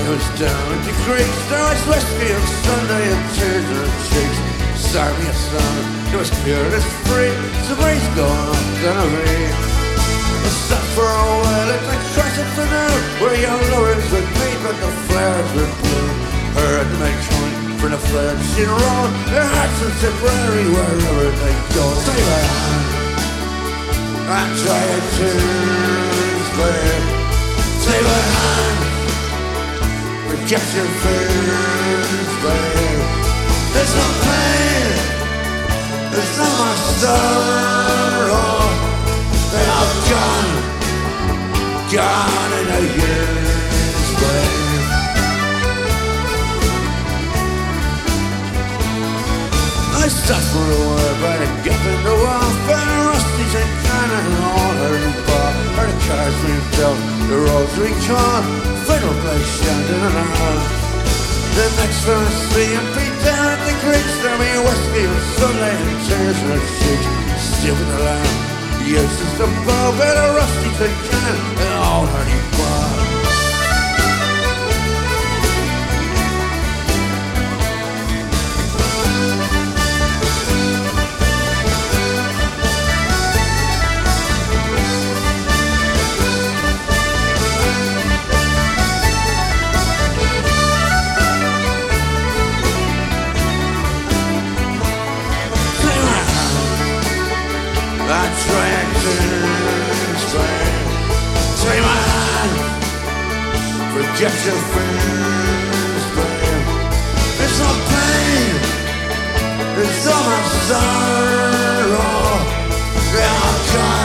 was down at the creek. There was whiskey on Sunday and tears in her cheeks. Start me a song, it was pure as free. So breeze going up the rain. I sat for a while at the crescent for now, where young lovers would meet but the flares were blue. Heard the men join for the flares she'd roll. Their hearts in Tipperary wherever they go. Take my hand and try it to explain. Take my hand, forget your fears, babe. There's no pain, there's no more sorrow. They're all gone in a year's babe. I stopped for a while by the gap in the wall, found a rusty tin can and all heard the bar. Heard the cars being built, the roads recalled, fiddle play standing around. The next time I see him beat down at the creek, there be whiskey and Sunday and tears in her cheeks. Still in the land, useless to bow, but a rusty tin can and all heard he bar. That tractor's back. Take my hand, forget your fears, babe. There's no pain, there's no more sorrow. They're all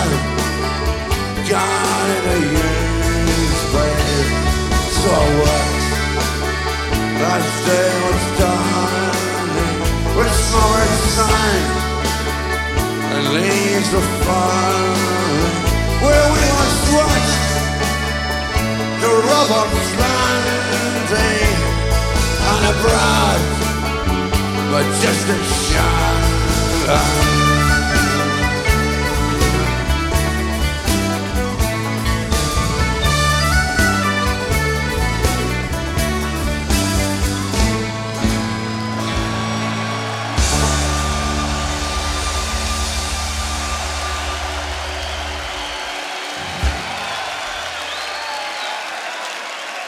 gone in a year's babe. So what? That day was done with summer sun and leaves the falling, where we once watched the robots landing on a broad, but just a shot.